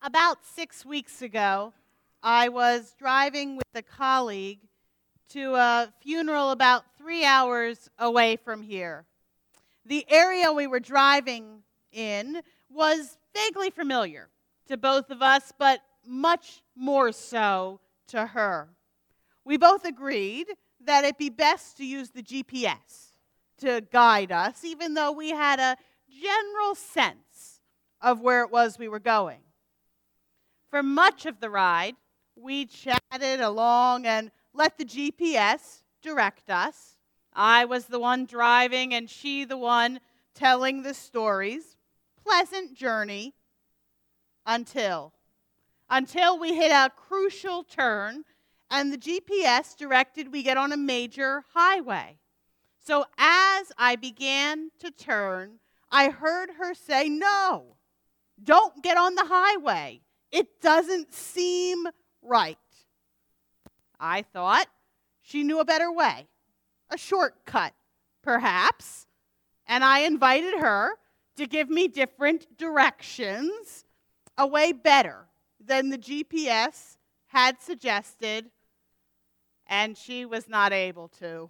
About 6 weeks ago, I was driving with a colleague to a funeral about 3 hours away from here. The area we were driving in was vaguely familiar to both of us, but much more so to her. We both agreed that it'd be best to use the GPS to guide us, even though we had a general sense of where it was we were going. For much of the ride, we chatted along and let the GPS direct us. I was the one driving and she the one telling the stories. Pleasant journey until we hit a crucial turn and the GPS directed we get on a major highway. So as I began to turn, I heard her say, "No, don't get on the highway. It doesn't seem right." I thought she knew a better way, a shortcut, perhaps, and I invited her to give me different directions, a way better than the GPS had suggested, and she was not able to.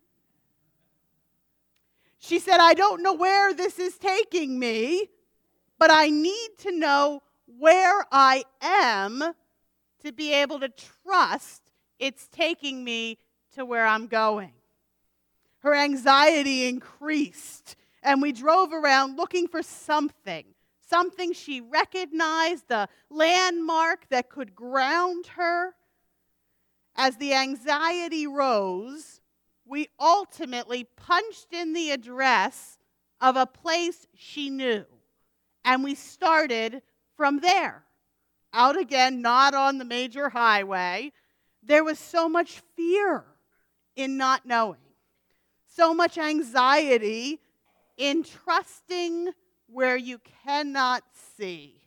She said, "I don't know where this is taking me, but I need to know where I am to be able to trust it's taking me to where I'm going." Her anxiety increased, and we drove around looking for something she recognized, a landmark that could ground her. As the anxiety rose, we ultimately punched in the address of a place she knew, and we started from there. Out again, not on the major highway. There was so much fear in not knowing, so much anxiety in trusting where you cannot see.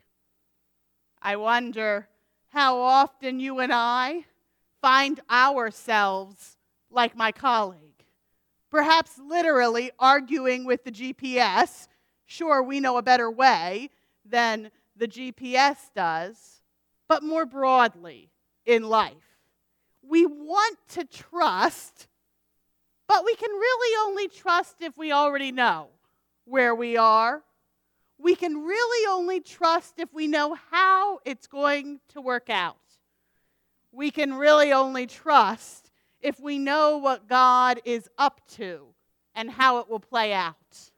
I wonder how often you and I find ourselves like my colleague, perhaps literally arguing with the GPS. Sure, we know a better way than the GPS does, but more broadly in life. We want to trust, but we can really only trust if we already know where we are. We can really only trust if we know how it's going to work out. We can really only trust if we know what God is up to and how it will play out.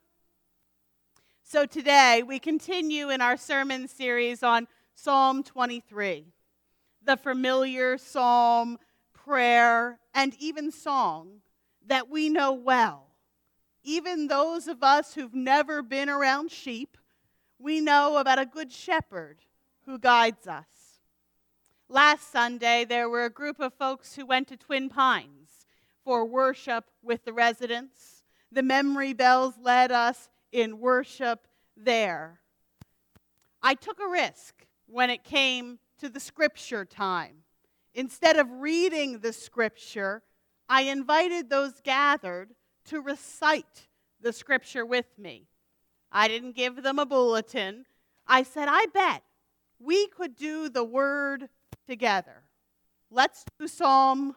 So today, we continue in our sermon series on Psalm 23, the familiar psalm, prayer, and even song that we know well. Even those of us who've never been around sheep, we know about a good shepherd who guides us. Last Sunday, there were a group of folks who went to Twin Pines for worship with the residents. The memory bells led us in worship there. I took a risk when it came to the scripture time. Instead of reading the scripture, I invited those gathered to recite the scripture with me. I didn't give them a bulletin. I said, "I bet we could do the word together. Let's do Psalm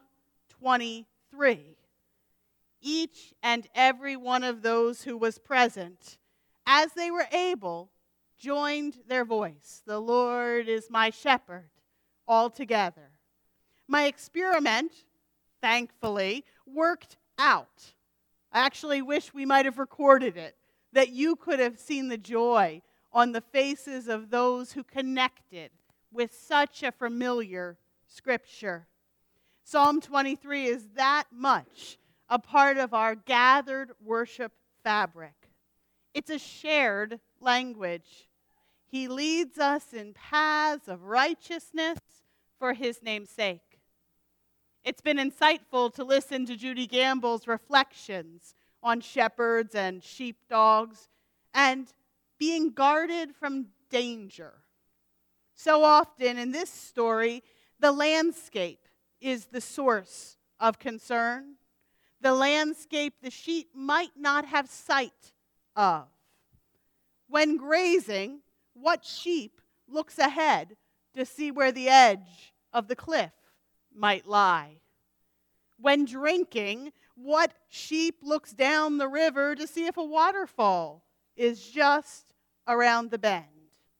23. Each and every one of those who was present, as they were able, joined their voice. The Lord is my shepherd, all together. My experiment, thankfully, worked out. I actually wish we might have recorded it, that you could have seen the joy on the faces of those who connected with such a familiar scripture. Psalm 23 is that much a part of our gathered worship fabric. It's a shared language. He leads us in paths of righteousness for his name's sake. It's been insightful to listen to Judy Gamble's reflections on shepherds and sheepdogs and being guarded from danger. So often in this story, the landscape is the source of concern, the landscape the sheep might not have sight of. When grazing, what sheep looks ahead to see where the edge of the cliff might lie? When drinking, what sheep looks down the river to see if a waterfall is just around the bend?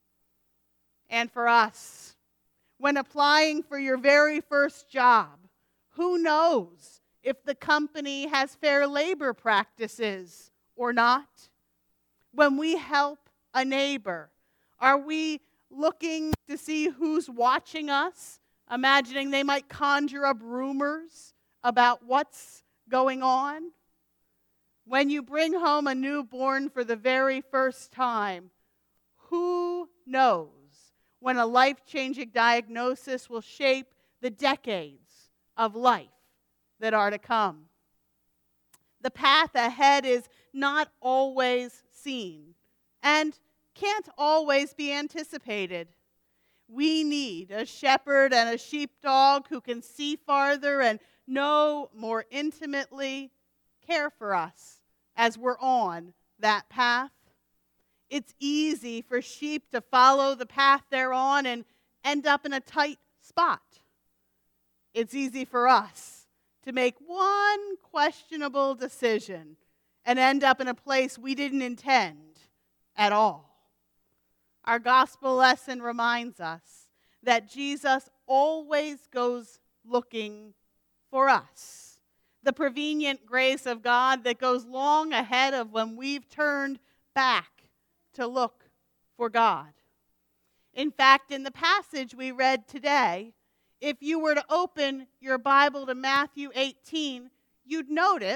And for us, when applying for your very first job, who knows if the company has fair labor practices or not? When we help a neighbor, are we looking to see who's watching us, imagining they might conjure up rumors about what's going on? When you bring home a newborn for the very first time, who knows when a life-changing diagnosis will shape the decades of life that are to come? The path ahead is not always seen and can't always be anticipated. We need a shepherd and a sheepdog who can see farther and know more intimately, care for us as we're on that path. It's easy for sheep to follow the path they're on and end up in a tight spot. It's easy for us to make one questionable decision and end up in a place we didn't intend at all. Our gospel lesson reminds us that Jesus always goes looking for us. The prevenient grace of God that goes long ahead of when we've turned back to look for God. In fact, in the passage we read today, if you were to open your Bible to Matthew 18, you'd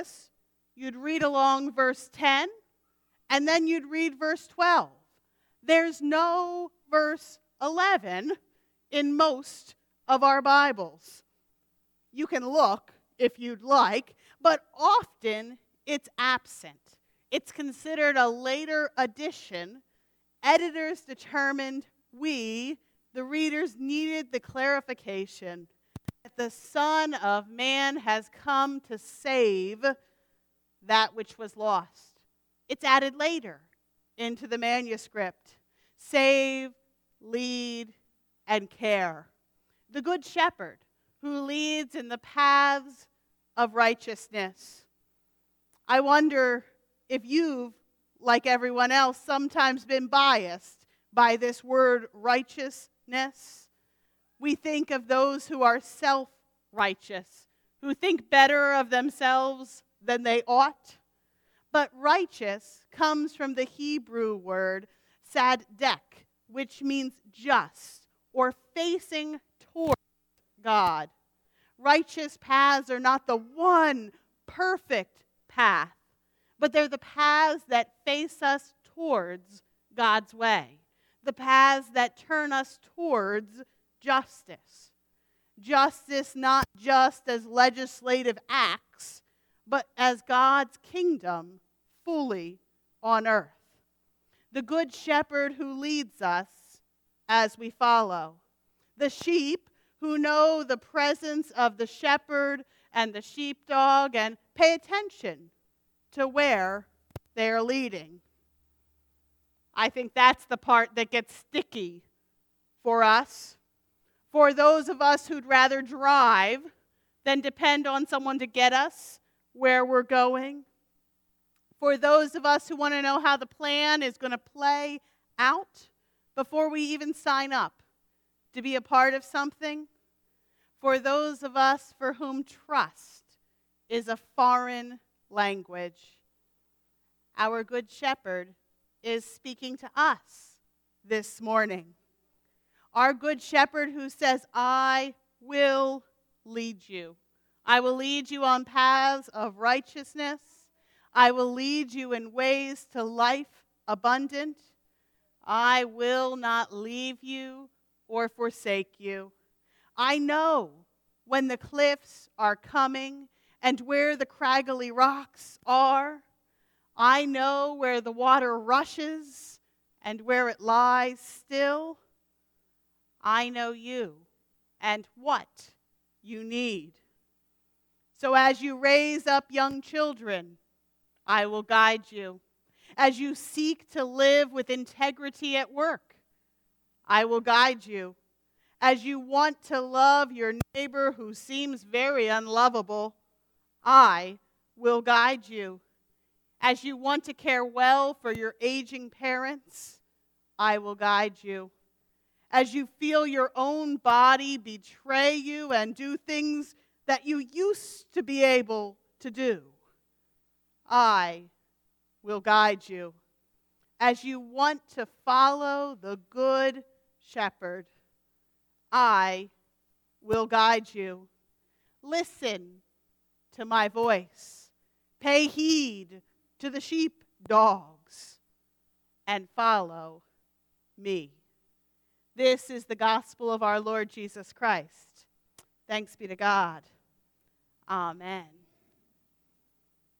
read along verse 10, and then you'd read verse 12. There's no verse 11 in most of our Bibles. You can look if you'd like, but often it's absent. It's considered a later addition. Editors determined we, the readers, needed the clarification that the Son of Man has come to save that which was lost. It's added later into the manuscript. Save, lead, and care. The Good Shepherd who leads in the paths of righteousness. I wonder if you've, like everyone else, sometimes been biased by this word righteousness. We think of those who are self-righteous, who think better of themselves than they ought. But righteous comes from the Hebrew word sadek, which means just or facing toward God. Righteous paths are not the one perfect path, but they're the paths that face us towards God's way, the paths that turn us towards justice. Justice not just as legislative acts, but as God's kingdom fully on earth. The Good Shepherd who leads us as we follow. The sheep who know the presence of the shepherd and the sheepdog and pay attention to where they are leading. I think that's the part that gets sticky for us. For those of us who'd rather drive than depend on someone to get us where we're going. For those of us who want to know how the plan is going to play out before we even sign up to be a part of something. For those of us for whom trust is a foreign language. Our Good Shepherd is speaking to us this morning. Our Good Shepherd who says, I will lead you. I will lead you on paths of righteousness. I will lead you in ways to life abundant. I will not leave you or forsake you. I know when the cliffs are coming and where the craggly rocks are. I know where the water rushes and where it lies still. I know you and what you need. So as you raise up young children, I will guide you. As you seek to live with integrity at work, I will guide you. As you want to love your neighbor who seems very unlovable, I will guide you. As you want to care well for your aging parents, I will guide you. As you feel your own body betray you and do things that you used to be able to do, I will guide you. As you want to follow the Good Shepherd, I will guide you. Listen to my voice. Pay heed to the sheepdogs and follow me. This is the gospel of our Lord Jesus Christ. Thanks be to God. Amen.